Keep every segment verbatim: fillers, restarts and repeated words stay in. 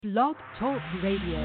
Blog Talk Radio.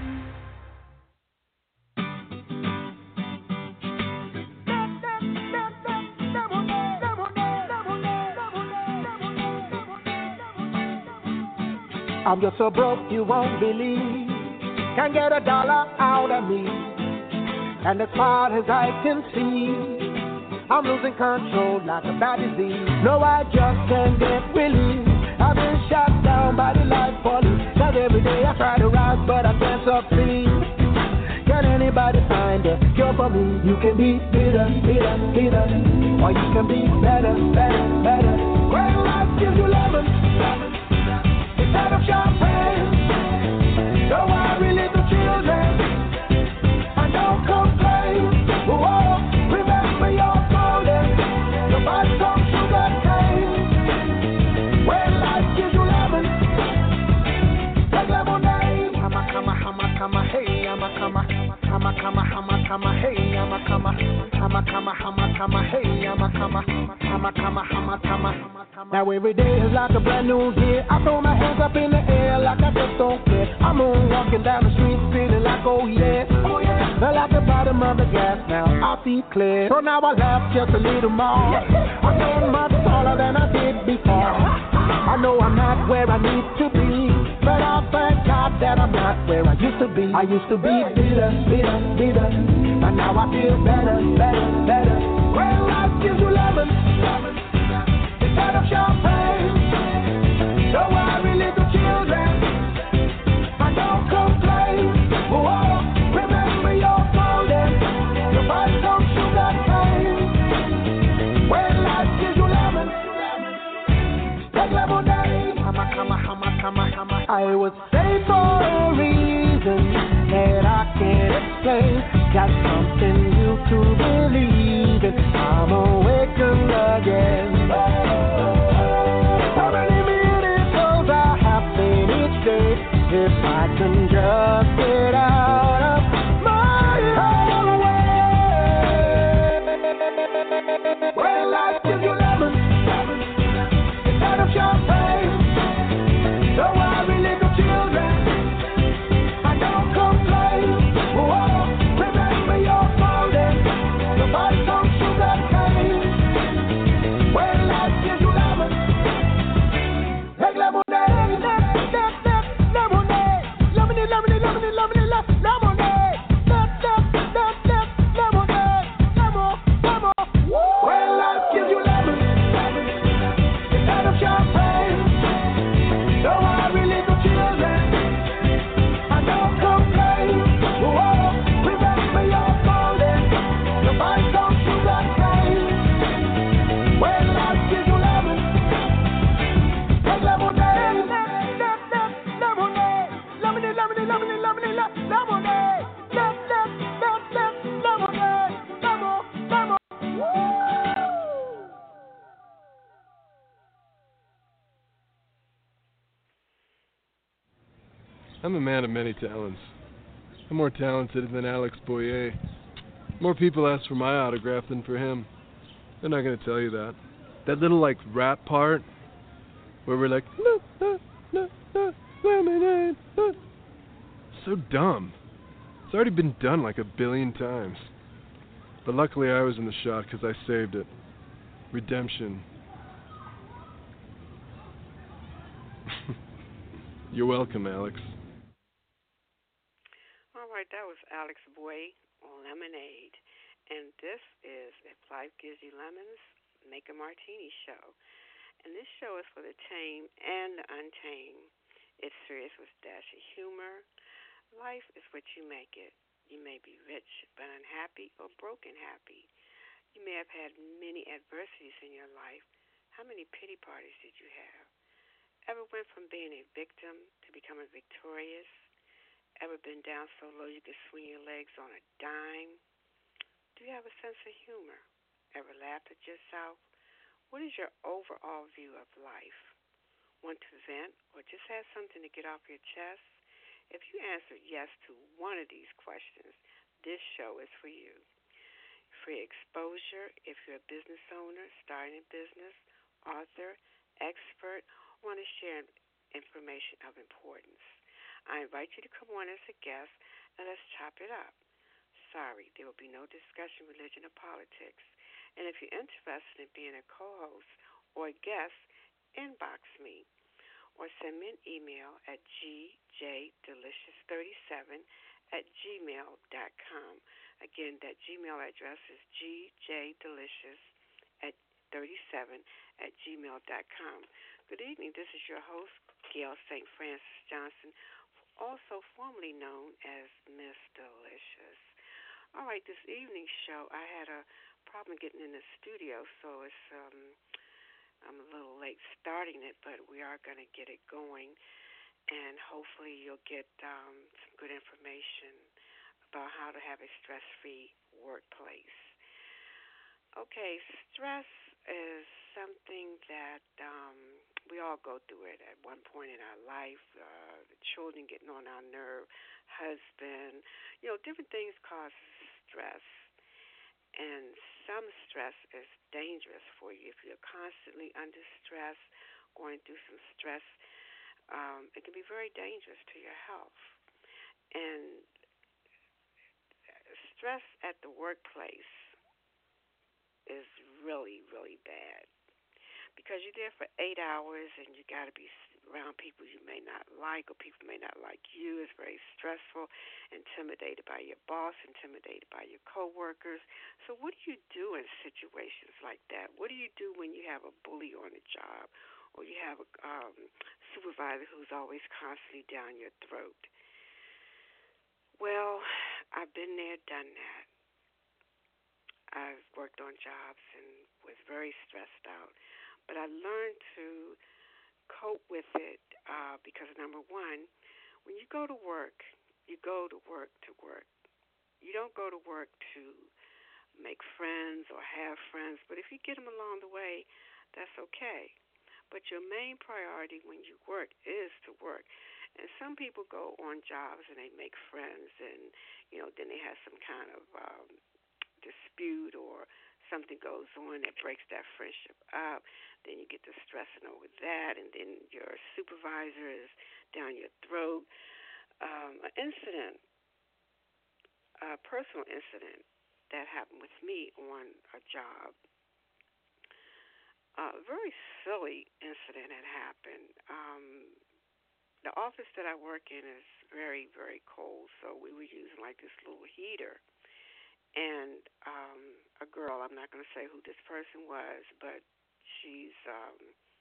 I'm just so broke you won't believe. Can't get a dollar out of me. And as far as I can see, I'm losing control like a bad disease. No, I just can't get relief. I've been shot down by the life police. Cause every day I try to rise, but I can't succeed. Can anybody find a cure for me? You can be bitter, bitter, bitter, or you can be better, better, better. When life gives you lemon, lemon. Instead of champagne, don't worry, little children, and don't complain. Whoa, remember your golden, the bad some sugar cane. When life gives you lemon, take lemonade. Hammer, hammer, hammer, hammer, hey, hammer, hammer, hammer, hammer, hammer, hammer, hey, hammer, hammer, hammer, hammer, hammer, hammer, hey, hammer, hammer, hammer, hammer, hammer, hammer. Now every day is like a brand new year. I throw my hands up in the air like I just don't care. I'm on walking down the street feeling like oh yeah, oh yeah. Feel like the bottom of the gas now, I see clear. So now I laugh just a little more. I'm getting much taller than I did before. I know I'm not where I need to be, but I thank God that I'm not where I used to be. I used to be bitter, bitter, bitter, and now I feel better, better, better. When life gives you lemon, lemon. Instead of champagne, don't worry, little children, and don't complain. Whoa, remember your golden, you buy some sugar cane. When life gives you lemon, take lemonade. Hammer, hammer, hammer, hammer, hammer. I was saved for a reason that I can't explain. Got something new to believe in. I'm awakened again. So many miracles are happening each day. If I can just get out of my own way. When life gives you lemon, instead of champagne, don't worry, little children, and don't complain. Whoa, remember your golden, the buy some sugar cane. When life gives you lemon, take lemonade, lemonade, lemonade, lemonade, lemonade, lemonade, lemonade, lemonade, lemon, lemon. When life gives you lemon, instead of champagne, don't worry, little children, and don't complain. Whoa, remember your golden, you buy some sugar cane. When life gives you lemon, take lemonade, lemonade, lemonade, lemonade, lemonade, lemonade, lemonade, lemonade, lemonade, lemon, lemon. I'm a man of many talents. I'm more talented than Alex Boyer. More people ask for my autograph than for him. They're not going to tell you that. That little, like, rap part where we're like, no, no, no, no, lemonade, no. So dumb. It's already been done like a billion times. But luckily I was in the shot because I saved it. Redemption. You're welcome, Alex. All right, that was Alex Boy on Lemonade. And this is If Life Gives You Lemons, Make a Martini show. And this show is for the tame and the untamed. It's serious with a dash of humor. Life is what you make it. You may be rich but unhappy or broken happy. You may have had many adversities in your life. How many pity parties did you have? Ever went from being a victim to becoming victorious? Ever been down so low you could swing your legs on a dime? Do you have a sense of humor? Ever laughed at yourself? What is your overall view of life? Want to vent or just have something to get off your chest? If you answered yes to one of these questions, this show is for you. Free exposure if you're a business owner, starting a business, author, expert, want to share information of importance. I invite you to come on as a guest and let's chop it up. Sorry, there will be no discussion, religion, or politics. And if you're interested in being a co-host or a guest, inbox me or send me an email at g j delicious thirty-seven at gmail dot com. Again, that Gmail address is g j delicious at thirty-seven at gmail dot com. Good evening. This is your host, Gail Saint Francis Johnson, also formerly known as Miss Delicious. All right, this evening's show, I had a problem getting in the studio, so it's um, I'm a little late starting it, but we are going to get it going, and hopefully you'll get um, some good information about how to have a stress-free workplace. Okay, stress is something that um, we all go through it at one point in our life. Uh, the children getting on our nerve, husband, you know, different things cause stress. And some stress is dangerous for you. If you're constantly under stress, going through some stress, um, it can be very dangerous to your health. And stress at the workplace is really, really bad because you're there for eight hours and you got to be around people you may not like or people may not like you. It's very stressful, intimidated by your boss, intimidated by your coworkers. So what do you do in situations like that? What do you do when you have a bully on the job or you have a um, supervisor who's always constantly down your throat? Well, I've been there, done that. I've worked on jobs and was very stressed out. But I learned to cope with it uh, because, number one, when you go to work, you go to work to work. You don't go to work to make friends or have friends. But if you get them along the way, that's okay. But your main priority when you work is to work. And some people go on jobs and they make friends and, you know, then they have some kind of um, dispute or something goes on that breaks that friendship up. Then you get to stressing over that, and then your supervisor is down your throat. Um, an incident, a personal incident that happened with me on a job, a very silly incident had happened. Um, the office that I work in is very, very cold, so we were using like this little heater. And um, a girl, I'm not going to say who this person was, but she's, um,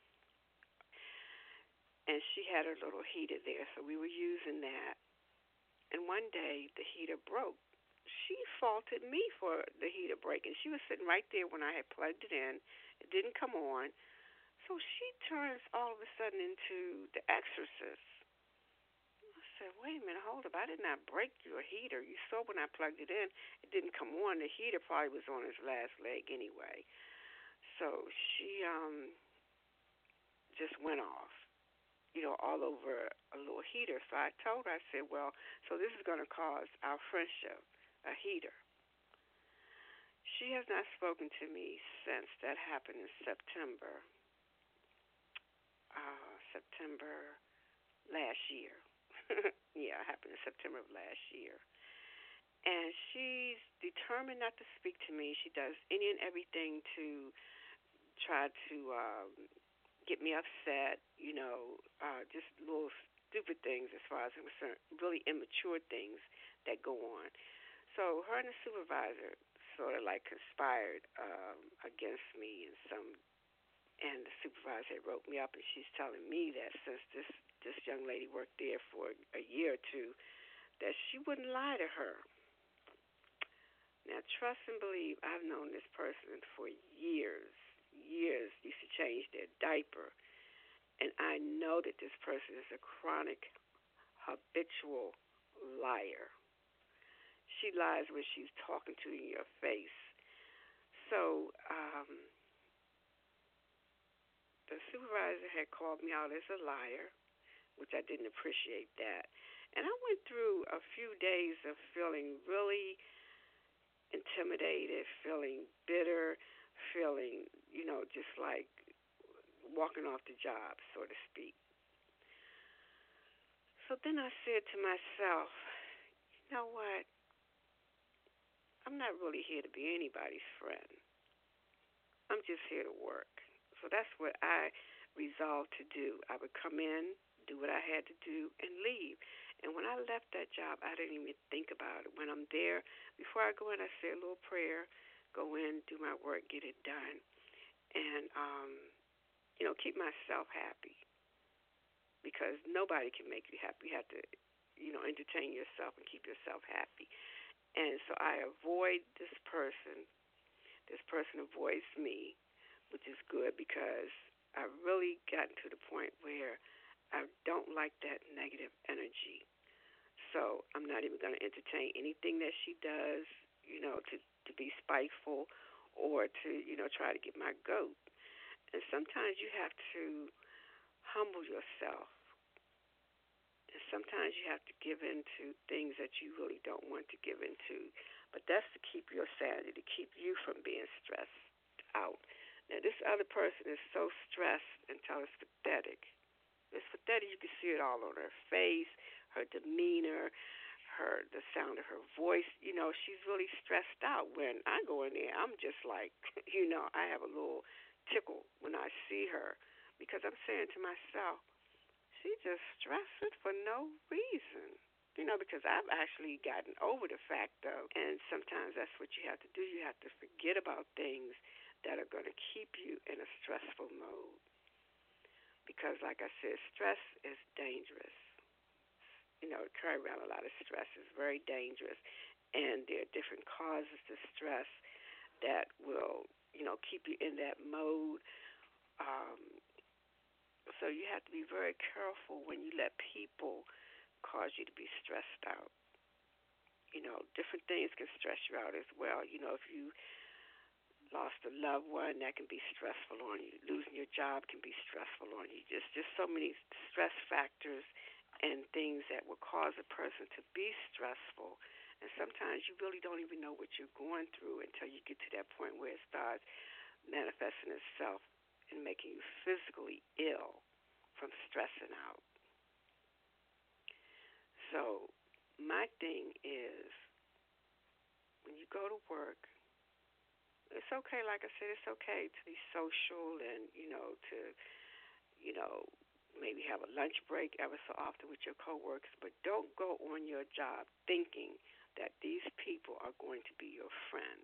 and she had her little heater there, so we were using that. And one day, the heater broke. She faulted me for the heater breaking. She was sitting right there when I had plugged it in. It didn't come on. So she turns all of a sudden into the exorcist. I said, wait a minute, hold up. I did not break your heater. You saw when I plugged it in, it didn't come on. The heater probably was on its last leg anyway. So she um just went off, you know, all over a little heater. So I told her, I said, well, so this is going to cause our friendship, a heater. She has not spoken to me since that happened in September, uh, September last year. Yeah, it happened in September of last year. And she's determined not to speak to me. She does any and everything to try to um, get me upset, you know, uh, just little stupid things as far as I'm concerned, really immature things that go on. So her and the supervisor sort of like conspired um, against me and some, and the supervisor wrote me up, and she's telling me that since this this young lady worked there for a year or two, that she wouldn't lie to her. Now, trust and believe, I've known this person for years, years, used to change their diaper, and I know that this person is a chronic, habitual liar. She lies when she's talking to you in your face. So, um, the supervisor had called me out as a liar, which I didn't appreciate that. And I went through a few days of feeling really intimidated, feeling bitter, feeling, you know, just like walking off the job, so to speak. So then I said to myself, you know what? I'm not really here to be anybody's friend. I'm just here to work. So that's what I resolved to do. I would come in, do what I had to do, and leave. And when I left that job, I didn't even think about it. When I'm there, before I go in, I say a little prayer, go in, do my work, get it done, and, um, you know, keep myself happy. Because nobody can make you happy. You have to, you know, entertain yourself and keep yourself happy. And so I avoid this person. This person avoids me, which is good because I've really gotten to the point where I don't like that negative energy. So I'm not even going to entertain anything that she does, you know, to, to be spiteful or to, you know, try to get my goat. And sometimes you have to humble yourself. And sometimes you have to give in to things that you really don't want to give into. But that's to keep your sanity, to keep you from being stressed out. Now, this other person is so stressed until it's pathetic. It's pathetic. You can see it all on her face, her demeanor, her the sound of her voice. You know, she's really stressed out. When I go in there, I'm just like, you know, I have a little tickle when I see her because I'm saying to myself, she just stressing for no reason. You know, because I've actually gotten over the fact, though, and sometimes that's what you have to do. You have to forget about things that are going to keep you in a stressful mode. Because, like I said, stress is dangerous. You know, carry around a lot of stress is very dangerous. And there are different causes to stress that will, you know, keep you in that mode. Um, so you have to be very careful when you let people cause you to be stressed out. You know, different things can stress you out as well. You know, if you lost a loved one, that can be stressful on you. Losing your job can be stressful on you. Just just so many stress factors and things that will cause a person to be stressful. And sometimes you really don't even know what you're going through until you get to that point where it starts manifesting itself and making you physically ill from stressing out. So my thing is, when you go to work, it's okay, like I said, it's okay to be social and, you know, to, you know, maybe have a lunch break ever so often with your coworkers, but don't go on your job thinking that these people are going to be your friend,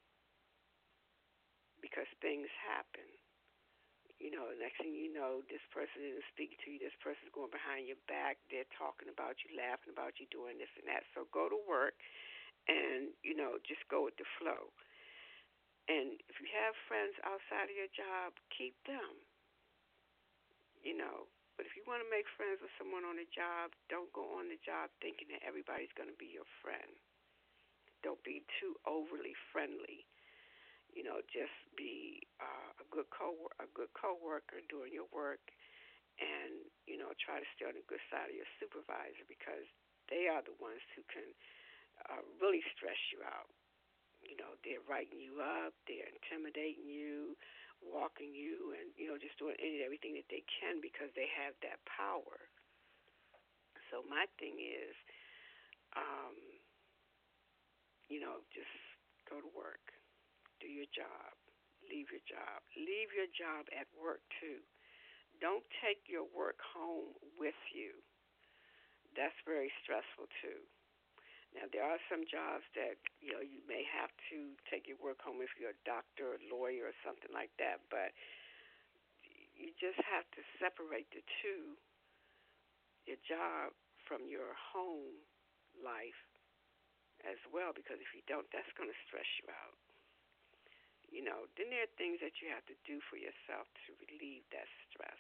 because things happen. You know, next thing you know, this person isn't speaking to you, this person's going behind your back, they're talking about you, laughing about you, doing this and that. So go to work and, you know, just go with the flow. And if you have friends outside of your job, keep them. You know, but if you want to make friends with someone on the job, don't go on the job thinking that everybody's going to be your friend. Don't be too overly friendly. You know, just be uh, a good co a good coworker doing your work, and you know, try to stay on the good side of your supervisor, because they are the ones who can uh, really stress you out. You know, they're writing you up, they're intimidating you, walking you, and you know, just doing any and everything that they can because they have that power. So my thing is, um, you know, just go to work. Do your job. Leave your job. Leave your job at work, too. Don't take your work home with you. That's very stressful, too. Now, there are some jobs that, you know, you may have to take your work home if you're a doctor, a lawyer, or something like that, but you just have to separate the two, your job from your home life as well, because if you don't, that's going to stress you out. You know, then there are things that you have to do for yourself to relieve that stress.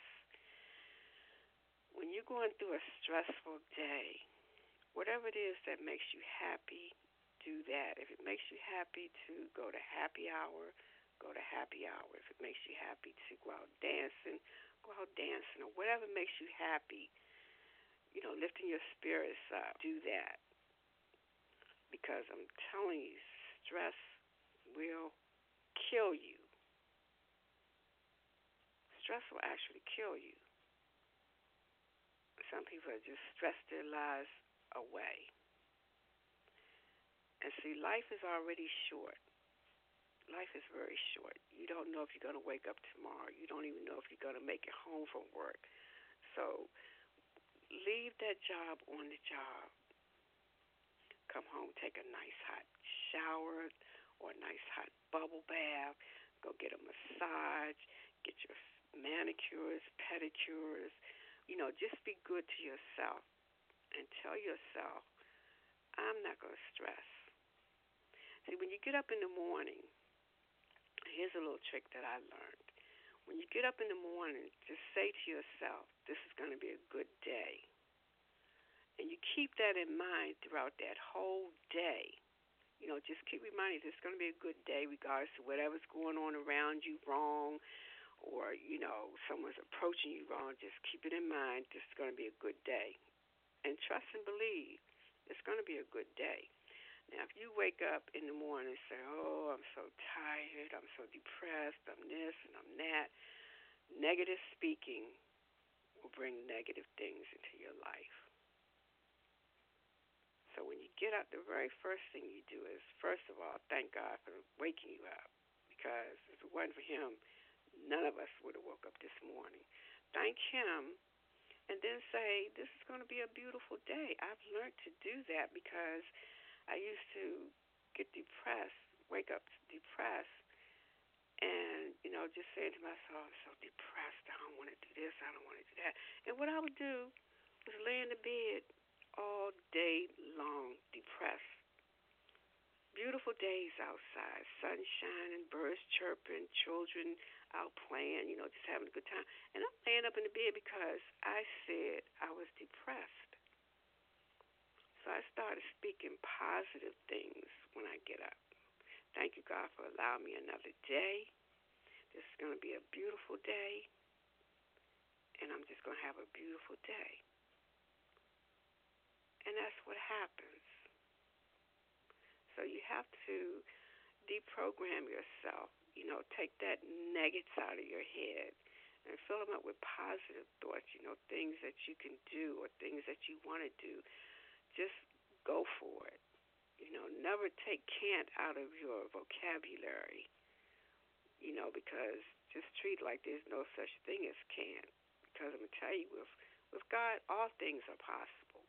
When you're going through a stressful day, whatever it is that makes you happy, do that. If it makes you happy to go to happy hour, go to happy hour. If it makes you happy to go out dancing, go out dancing, or whatever makes you happy, you know, lifting your spirits up, do that. Because I'm telling you, stress will kill you. Stress will actually kill you. Some people have just stressed their lives away. And see, life is already short. Life is very short. You don't know if you're going to wake up tomorrow. You don't even know if you're going to make it home from work. So leave that job on the job. Come home, take a nice hot shower or a nice hot bubble bath. Go get a massage. Get your manicures, pedicures. You know, just be good to yourself and tell yourself, I'm not going to stress. See, when you get up in the morning, here's a little trick that I learned. When you get up in the morning, just say to yourself, this is going to be a good day. And you keep that in mind throughout that whole day. You know, just keep reminding this is going to be a good day regardless of whatever's going on around you wrong or, you know, someone's approaching you wrong. Just keep it in mind this is going to be a good day. And trust and believe it's going to be a good day. Now, if you wake up in the morning and say, oh, I'm so tired, I'm so depressed, I'm this and I'm that, negative speaking will bring negative things into your life. So when you get up, the very first thing you do is, first of all, thank God for waking you up, because if it wasn't for him, none of us would have woke up this morning. Thank him, and then say, this is going to be a beautiful day. I've learned to do that because I used to get depressed, wake up depressed, and, you know, just saying to myself, I'm so depressed, I don't want to do this, I don't want to do that. And what I would do was lay in the bed all day long, depressed. Beautiful days outside, sun shining, birds chirping, children out playing, you know, just having a good time. And I'm laying up in the bed because I said I was depressed. So I started speaking positive things when I get up. Thank you, God, for allowing me another day. This is going to be a beautiful day, and I'm just going to have a beautiful day. And that's what happens. So you have to deprogram yourself, you know, take that negatives out of your head and fill them up with positive thoughts, you know, things that you can do or things that you want to do. Just go for it. You know, never take can't out of your vocabulary, you know, because just treat like there's no such thing as can't. Because I'm going to tell you, with, with God, all things are possible.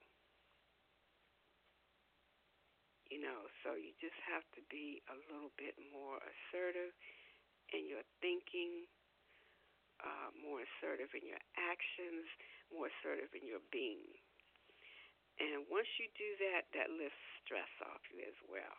You know, so you just have to be a little bit more assertive in your thinking, uh, more assertive in your actions, more assertive in your being. And once you do that, that lifts stress off you as well.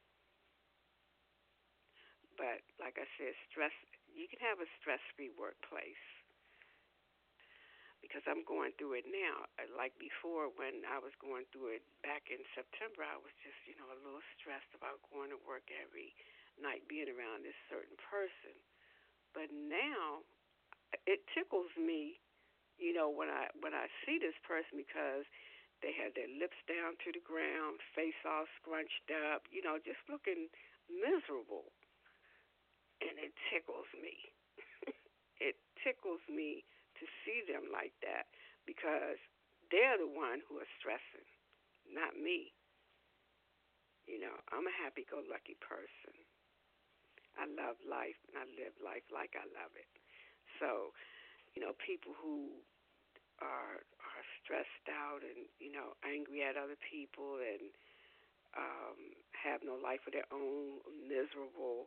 But like I said, stress, you can have a stress-free workplace. Because I'm going through it now. Like before, when I was going through it back in September, I was just, you know, a little stressed about going to work every night, being around this certain person. But now, it tickles me, you know, when I when I see this person, because they had their lips down to the ground, face all scrunched up, you know, just looking miserable. And it tickles me. It tickles me to see them like that, because they're the one who are stressing, not me. You know, I'm a happy-go-lucky person. I love life, and I live life like I love it. So, you know, people who are are stressed out and, you know, angry at other people and um, have no life of their own, miserable,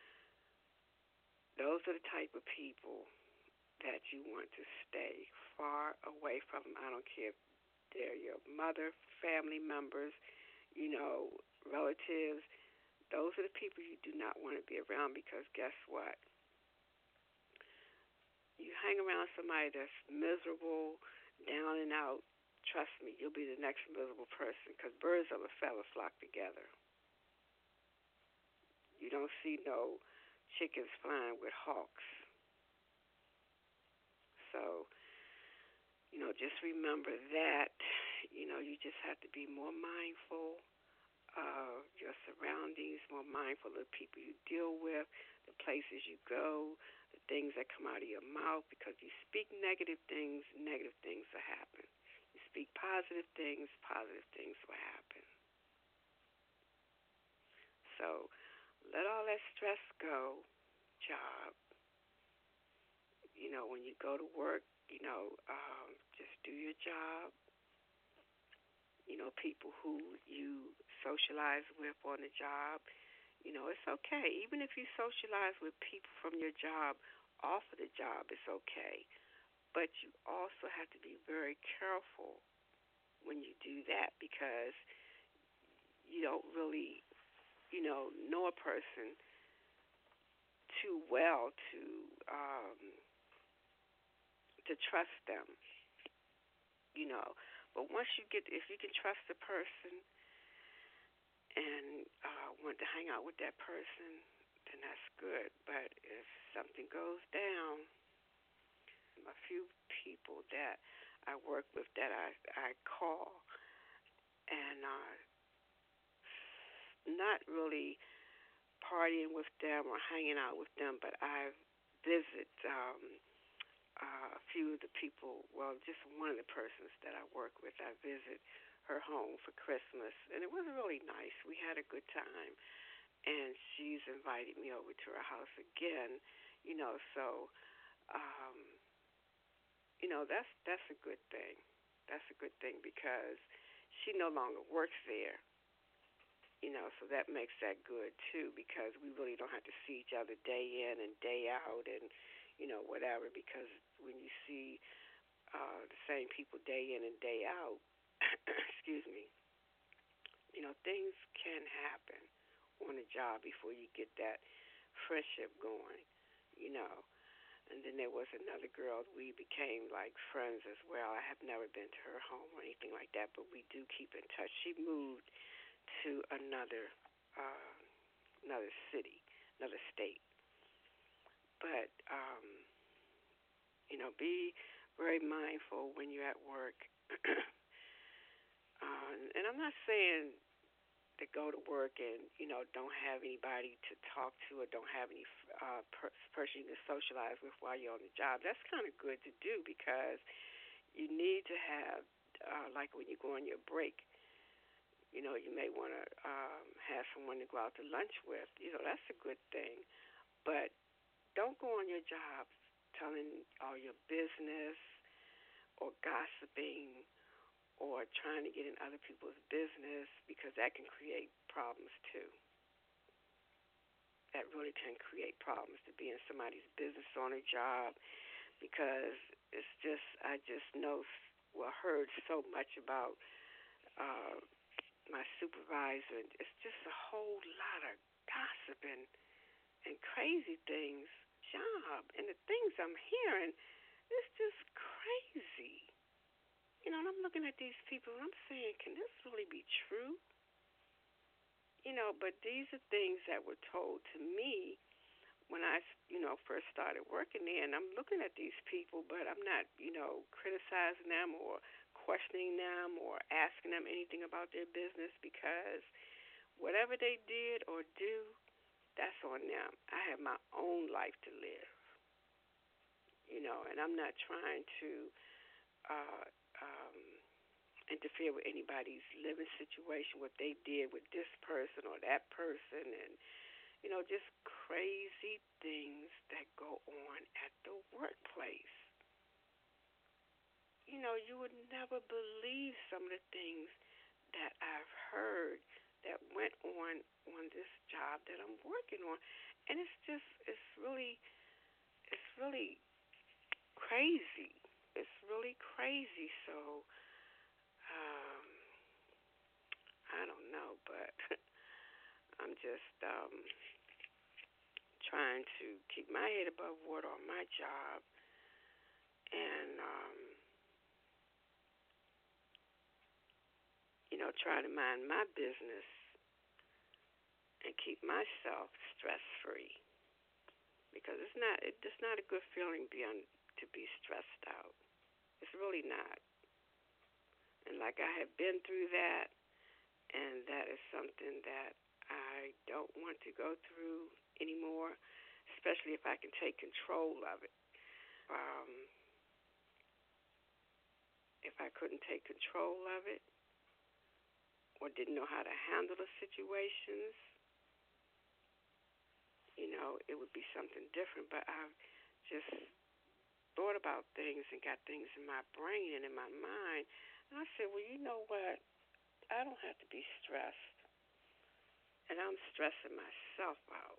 those are the type of people that you want to stay far away from. I don't care if they're your mother, family members, you know, relatives. Those are the people you do not want to be around, because guess what? You hang around somebody that's miserable, down and out, trust me, you'll be the next miserable person, because birds of a feather flock together. You don't see no chickens flying with hawks. So, you know, just remember that, you know, you just have to be more mindful of your surroundings, more mindful of the people you deal with, the places you go, the things that come out of your mouth, because you speak negative things, negative things will happen. speak positive things, positive things will happen. So let all that stress go, job. You know, when you go to work, you know, um, just do your job. You know, people who you socialize with on the job, you know, it's okay. Even if you socialize with people from your job off of the job, it's okay. But you also have to be very careful when you do that because you don't really, you know, know a person too well to um, to trust them, you know. But once you get, if you can trust a person and uh, want to hang out with that person, then that's good. But if something goes down, a few people that I work with that I I call and uh, not really partying with them or hanging out with them, but I visit um, uh, a few of the people. Well, just one of the persons that I work with, I visit her home for Christmas, and it was really nice. We had a good time, and she's invited me over to her house again. You know, so. Um, You know, that's that's a good thing. That's a good thing because she no longer works there. You know, so that makes that good too because we really don't have to see each other day in and day out and, you know, whatever because when you see uh, the same people day in and day out, excuse me, you know, things can happen on a job before you get that friendship going, you know. And then there was another girl. We became like friends as well. I have never been to her home or anything like that, but we do keep in touch. She moved to another uh, another city, another state. But um, you know, be very mindful when you're at work. uh, and I'm not saying to go to work and, you know, don't have anybody to talk to or don't have any uh, per- person you can socialize with while you're on the job. That's kind of good to do because you need to have, uh, like when you go on your break, you know, you may want to um, have someone to go out to lunch with. You know, that's a good thing. But don't go on your job telling all your business or gossiping or trying to get in other people's business because that can create problems too. That really can create problems to be in somebody's business on a job because it's just, I just know, well, heard so much about uh, my supervisor. It's just a whole lot of gossiping and crazy things. Job and the things I'm hearing, it's just crazy. You know, and I'm looking at these people and I'm saying, can this really be true? You know, but these are things that were told to me when I, you know, first started working there. And I'm looking at these people, but I'm not, you know, criticizing them or questioning them or asking them anything about their business because whatever they did or do, that's on them. I have my own life to live, you know, and I'm not trying to uh, um, interfere with anybody's living situation, what they did with this person or that person, and, you know, just crazy things that go on at the workplace. You know, you would never believe some of the things that I've heard that went on on this job that I'm working on. And it's just, it's really, it's really crazy. It's really crazy. So, um, I don't know, but I'm just um, trying to keep my head above water on my job and, um, you know, try to mind my business and keep myself stress-free because it's not, it's not a good feeling beyond to be stressed out. It's really not. And like I have been through that, and that is something that I don't want to go through anymore, especially if I can take control of it. Um, if I couldn't take control of it or didn't know how to handle the situations, you know, it would be something different. But I've just thought about things and got things in my brain and in my mind. And I said, well, you know what? I don't have to be stressed. And I'm stressing myself out.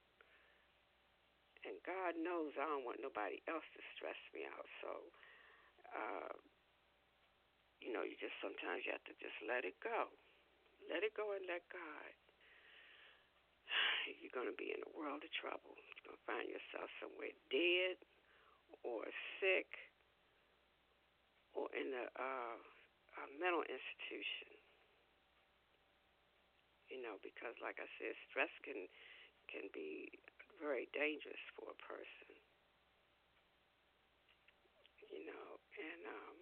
And God knows I don't want nobody else to stress me out. So, uh, you know, you just sometimes you have to just let it go. Let it go and let God. You're going to be in a world of trouble. You're going to find yourself somewhere dead or sick or in a, uh, a mental institution. You know, because like I said, stress can can be very dangerous for a person. You know, and um,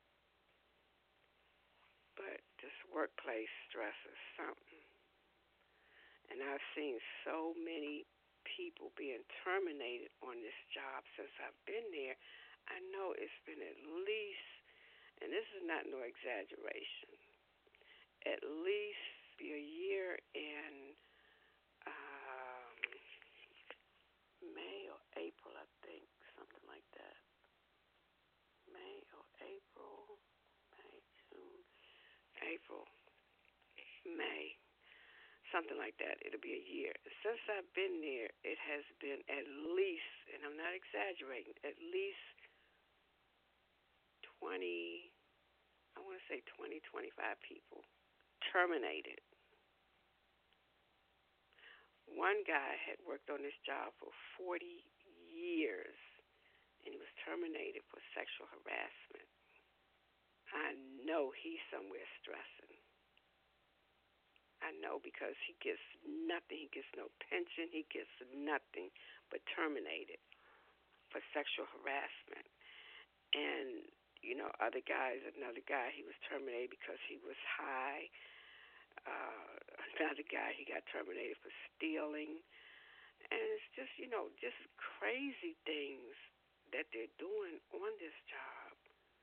but this workplace stress is something. And I've seen so many people being terminated on this job since I've been there. I know it's been at least, and this is not no exaggeration, at least be a year in um, May or April, I think, something like that. May or April, May, June, April, May. Something like that. It'll be a year. Since I've been there, it has been at least, and I'm not exaggerating, at least twenty, I want to say twenty, twenty-five people terminated. One guy had worked on this job for forty years, and he was terminated for sexual harassment. I know he's somewhere stressing. I know because he gets nothing. He gets no pension. He gets nothing but terminated for sexual harassment. And, you know, other guys, another guy, he was terminated because he was high. Uh, another guy, he got terminated for stealing. And it's just, you know, just crazy things that they're doing on this job.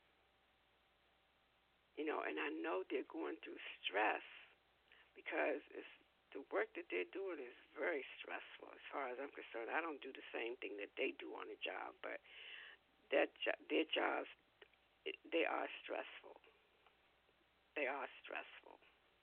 You know, and I know they're going through stress, because it's, the work that they're doing is very stressful as far as I'm concerned. I don't do the same thing that they do on the job, but that their jobs, they are stressful. They are stressful.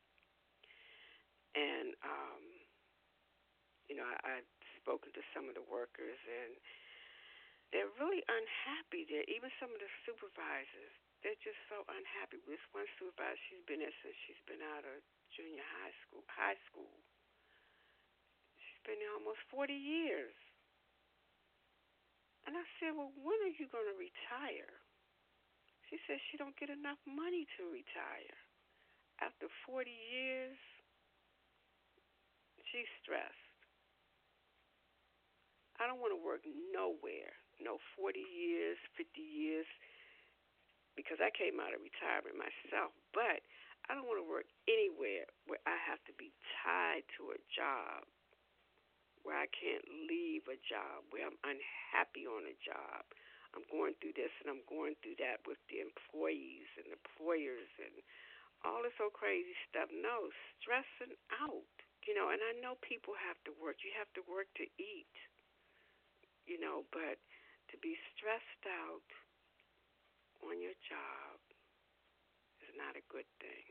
And, um, you know, I, I've spoken to some of the workers, and they're really unhappy there. Even some of the supervisors, they're just so unhappy. This one supervisor, she's been there since she's been out of junior high school. High school. She's been there almost forty years. And I said, well, when are you going to retire? She said she don't get enough money to retire. After forty years, she's stressed. I don't want to work nowhere. No forty years, fifty years, because I came out of retirement myself. But I don't want to work anywhere where I have to be tied to a job, where I can't leave a job, where I'm unhappy on a job. I'm going through this and I'm going through that with the employees and employers and all this old crazy stuff. No, stressing out. You know, and I know people have to work. You have to work to eat, you know, but to be stressed out on your job is not a good thing.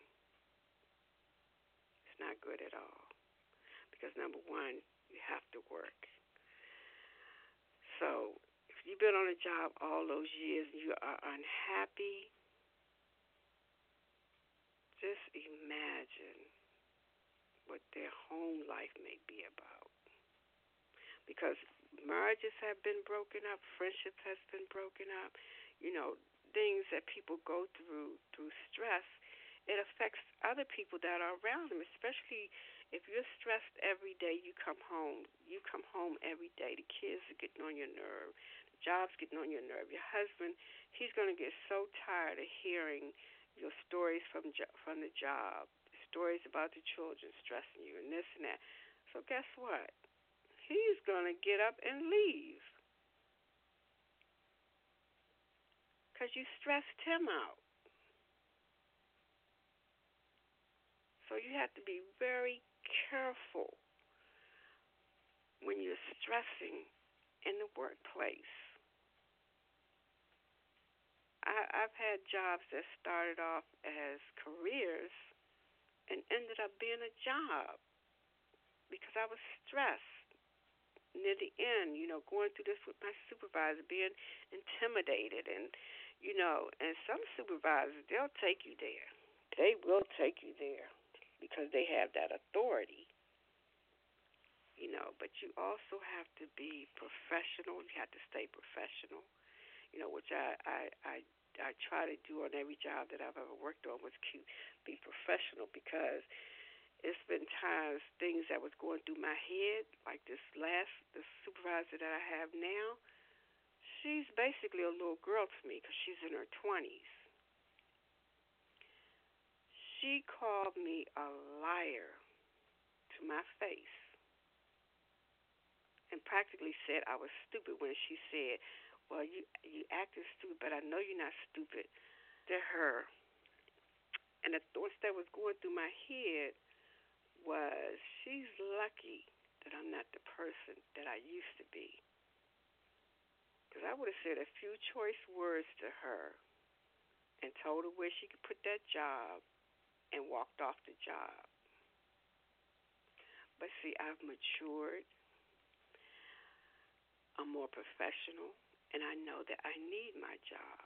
It's not good at all. Because, number one, you have to work. So if you've been on a job all those years and you are unhappy, just imagine what their home life may be about. Because marriages have been broken up, friendships has been broken up, you know, things that people go through through stress. It affects other people that are around them, especially if you're stressed every day. You come home. You come home every day. The kids are getting on your nerve. The job's getting on your nerve. Your husband, he's going to get so tired of hearing your stories from from the job, stories about the children stressing you and this and that. So guess what? He's going to get up and leave because you stressed him out. So you have to be very careful when you're stressing in the workplace. I, I've had jobs that started off as careers and ended up being a job because I was stressed. Near the end, you know, going through this with my supervisor, being intimidated, and, you know, and some supervisors, they'll take you there. They will take you there because they have that authority, you know, but you also have to be professional. You have to stay professional, you know, which I, I, I, I try to do on every job that I've ever worked on was to be professional, because it's been times things that was going through my head, like this last, the supervisor that I have now, she's basically a little girl to me because she's in her twenties. She called me a liar to my face and practically said I was stupid when she said, well, you you acting stupid, but I know you're not stupid, to her. And the thoughts that was going through my head was, she's lucky that I'm not the person that I used to be. Because I would have said a few choice words to her and told her where she could put that job and walked off the job. But see, I've matured. I'm more professional, and I know that I need my job.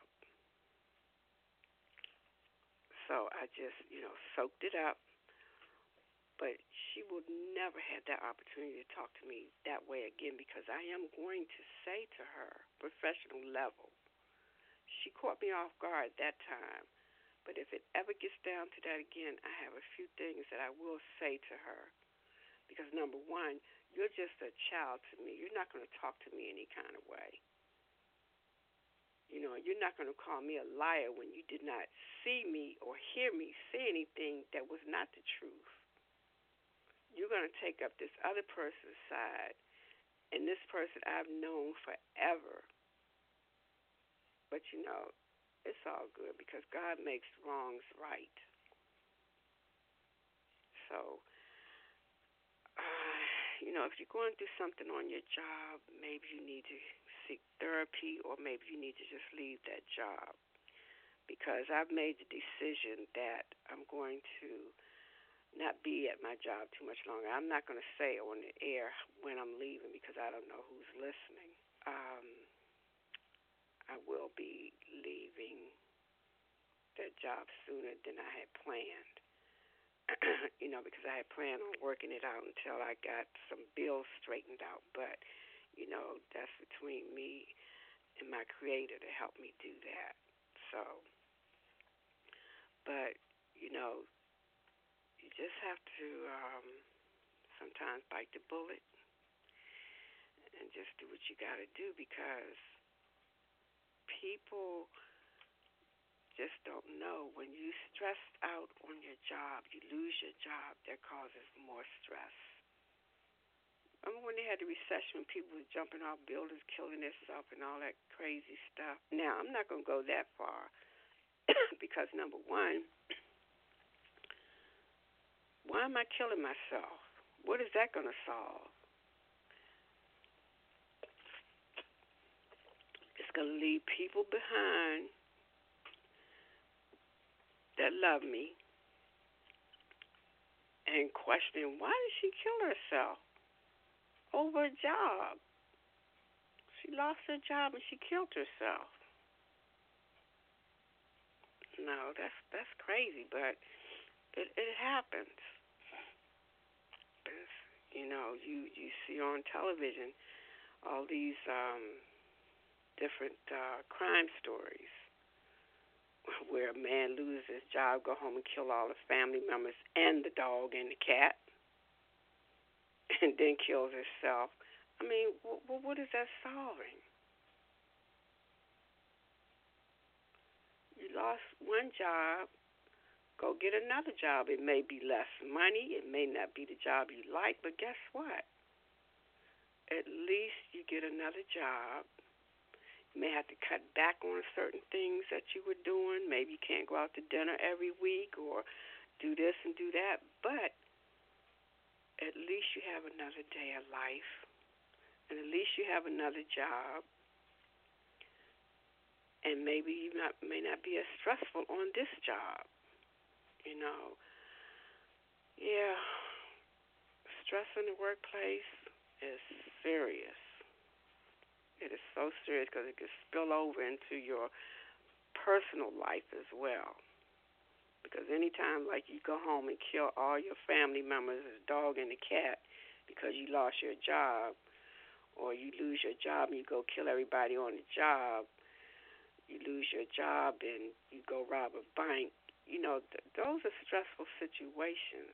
So I just, you know, soaked it up. But she will never have that opportunity to talk to me that way again, because I am going to say to her, professional level. She caught me off guard that time. But if it ever gets down to that again, I have a few things that I will say to her. Because, number one, you're just a child to me. You're not going to talk to me any kind of way. You know, you're not going to call me a liar when you did not see me or hear me say anything that was not the truth. You're going to take up this other person's side, and this person I've known forever. But, you know, it's all good because God makes wrongs right. So, uh, you know, if you're going through something on your job, maybe you need to seek therapy, or maybe you need to just leave that job. Because I've made the decision that I'm going to not be at my job too much longer. I'm not going to say on the air when I'm leaving because I don't know who's listening. Um, I will be leaving that job sooner than I had planned. You know, because I had planned on working it out until I got some bills straightened out. But, you know, that's between me and my Creator to help me do that. So, but, you know, you just have to um, sometimes bite the bullet and just do what you got to do, because people just don't know. When you stressed out on your job, you lose your job, that causes more stress. Remember when they had the recession, when people were jumping off buildings, killing themselves and all that crazy stuff? Now, I'm not going to go that far because, number one, why am I killing myself? What is that going to solve? It's going to leave people behind that love me and questioning, why did she kill herself over a job? She lost her job and she killed herself. No, that's that's crazy, but it, it happens. You know, you, you see on television all these um, different uh, crime stories where a man loses his job, go home and kill all his family members and the dog and the cat, and then kills himself. I mean, w- what is that solving? You lost one job, go get another job. It may be less money. It may not be the job you like, but guess what? At least you get another job. You may have to cut back on certain things that you were doing. Maybe you can't go out to dinner every week, or do this and do that, but at least you have another day of life, and at least you have another job, and maybe you not, may not be as stressful on this job, you know. Yeah, stress in the workplace is serious. It is so serious because it can spill over into your personal life as well. Because anytime, like, you go home and kill all your family members, the dog and the cat, because you lost your job, or you lose your job and you go kill everybody on the job, you lose your job and you go rob a bank, you know, th- those are stressful situations.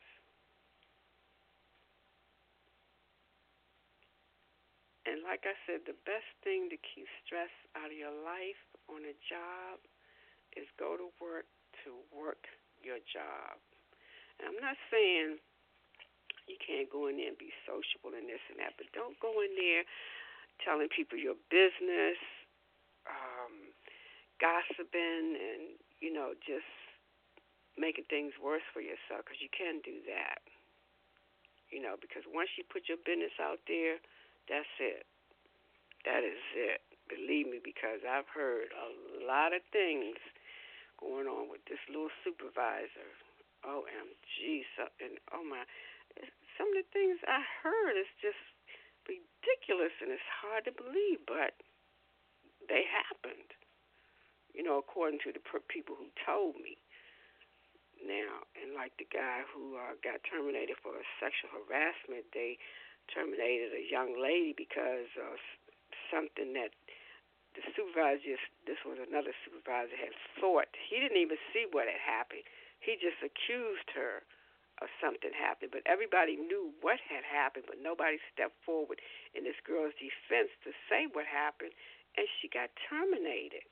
And like I said, the best thing to keep stress out of your life on a job is go to work to work your job. And I'm not saying you can't go in there and be sociable and this and that, but don't go in there telling people your business, um, gossiping, and, you know, just making things worse for yourself, because you can do that. You know, because once you put your business out there, that's it. That is it. Believe me, because I've heard a lot of things going on with this little supervisor. O M G. So, and, oh, my. Some of the things I heard is just ridiculous, and it's hard to believe, but they happened, you know, according to the per- people who told me. Now, and like the guy who uh, got terminated for sexual harassment, they terminated a young lady because of something that the supervisor, this was another supervisor, had thought. He didn't even see what had happened. He just accused her of something happening. But everybody knew what had happened, but nobody stepped forward in this girl's defense to say what happened, and she got terminated.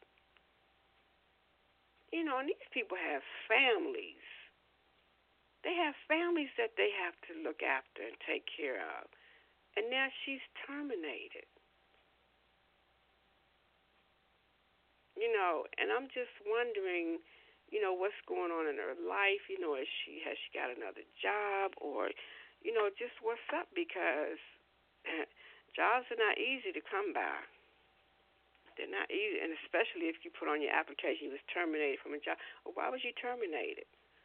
You know, and these people have families. They have families that they have to look after and take care of. And now she's terminated. You know, and I'm just wondering, you know, what's going on in her life. You know, is she has she got another job, or, you know, just what's up? Because jobs are not easy to come by. They're not easy, and especially if you put on your application you was terminated from a job. Well, why was you terminated?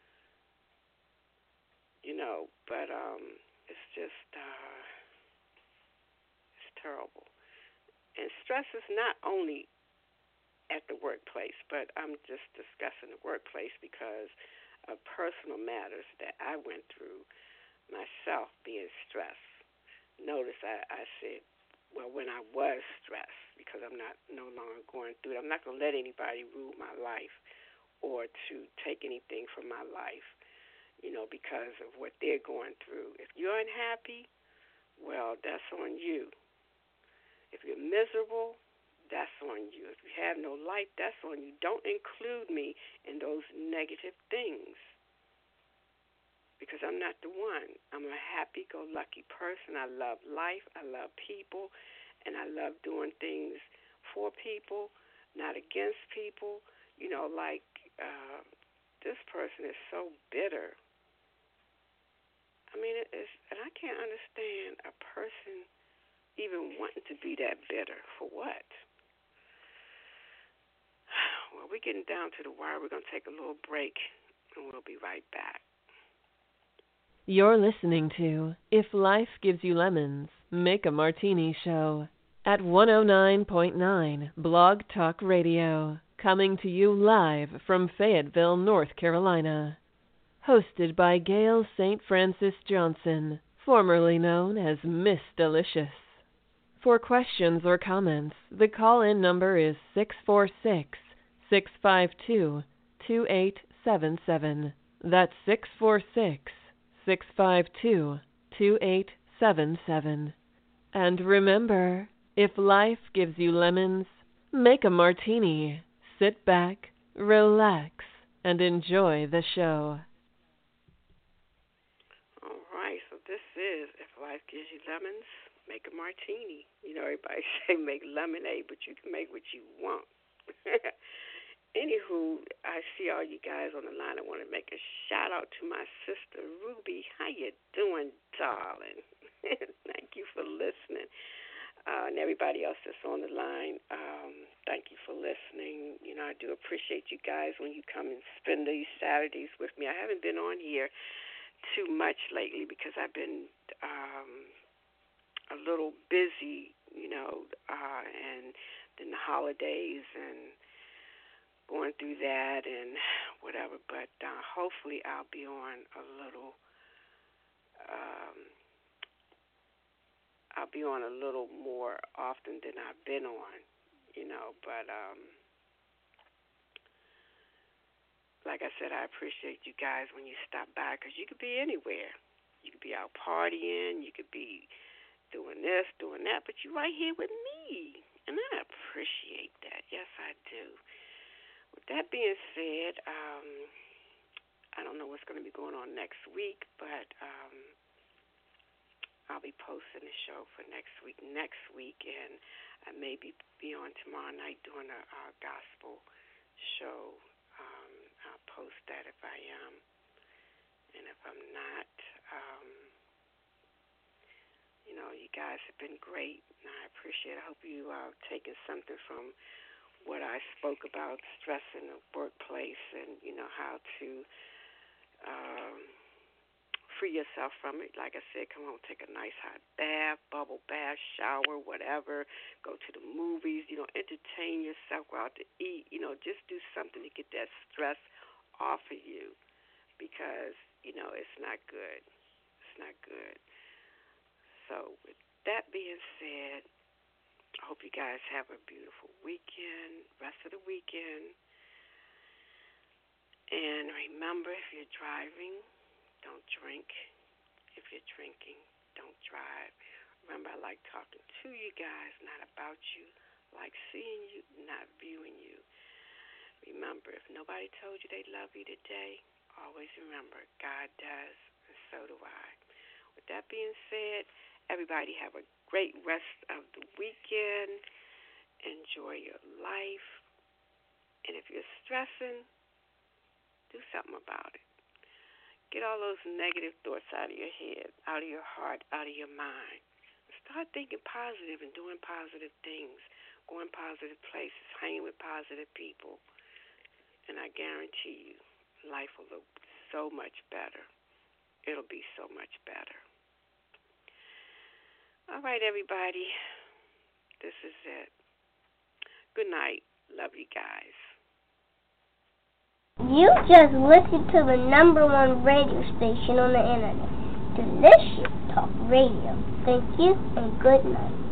You know, but um, it's just uh, it's terrible. And stress is not only at the workplace, but I'm just discussing the workplace because of personal matters that I went through myself being stressed. Notice I, I said, well, when I was stressed, because I'm not no longer going through it. I'm not going to let anybody rule my life or to take anything from my life, you know, because of what they're going through. If you're unhappy, well, that's on you. If you're miserable, that's on you. If you have no life, that's on you. Don't include me in those negative things, because I'm not the one. I'm a happy-go-lucky person. I love life. I love people. And I love doing things for people, not against people. You know, like uh, this person is so bitter. I mean, it is, and I can't understand a person even wanting to be that bitter. For what? Well, we're getting down to the wire. We're going to take a little break, and we'll be right back. You're listening to If Life Gives You Lemons, Make a Martini Show at one oh nine point nine Blog Talk Radio, coming to you live from Fayetteville, North Carolina. Hosted by Gail Saint Francis Johnson, formerly known as Miss Delicious. For questions or comments, the call-in number is six four six, six five two, two eight seven seven. That's six four six, six five two, two eight seven seven. And remember, if life gives you lemons, make a martini. Sit back, relax, and enjoy the show. All right, so this is If Life Gives You Lemons, Make a Martini. You know, everybody say make lemonade, but you can make what you want. anywho, I see all you guys on the line. I want to make a shout out to my sister Ruby. How you doing, darling? Thank you for listening. Uh, and everybody else that's on the line, um, thank you for listening. You know, I do appreciate you guys when you come and spend these Saturdays with me. I haven't been on here too much lately because I've been um, a little busy, you know, uh, and then the holidays and going through that and whatever. But uh, hopefully I'll be on a little. Um, I'll be on a little more often than I've been on, you know, but um, like I said, I appreciate you guys when you stop by because you could be anywhere. You could be out partying, you could be doing this, doing that, but you're right here with me, and I appreciate that. Yes, I do. With that being said, um, I don't know what's going to be going on next week, but um, I'll be posting the show for next week. Next week, and I may be, be on tomorrow night doing a, a gospel show. Um, I'll post that if I am, and if I'm not, um, you know, you guys have been great, and I appreciate it. I hope you are uh, taking something from what I spoke about, stress in the workplace, and you know how to. Um, Free yourself from it. Like I said, come on, take a nice hot bath, bubble bath, shower, whatever. Go to the movies, you know, entertain yourself, go out to eat, you know, just do something to get that stress off of you because, you know, it's not good. It's not good. So with that being said, I hope you guys have a beautiful weekend, rest of the weekend. And remember, if you're driving, don't drink. If you're drinking, don't drive. Remember, I like talking to you guys, not about you. I like seeing you, not viewing you. Remember, if nobody told you they love you today, always remember, God does, and so do I. With that being said, everybody have a great rest of the weekend. Enjoy your life. And if you're stressing, do something about it. Get all those negative thoughts out of your head, out of your heart, out of your mind. Start thinking positive and doing positive things, going positive places, hanging with positive people. And I guarantee you, life will look so much better. It'll be so much better. All right, everybody. This is it. Good night. Love you guys. You just listened to the number one radio station on the internet, Delicious Talk Radio. Thank you and good night.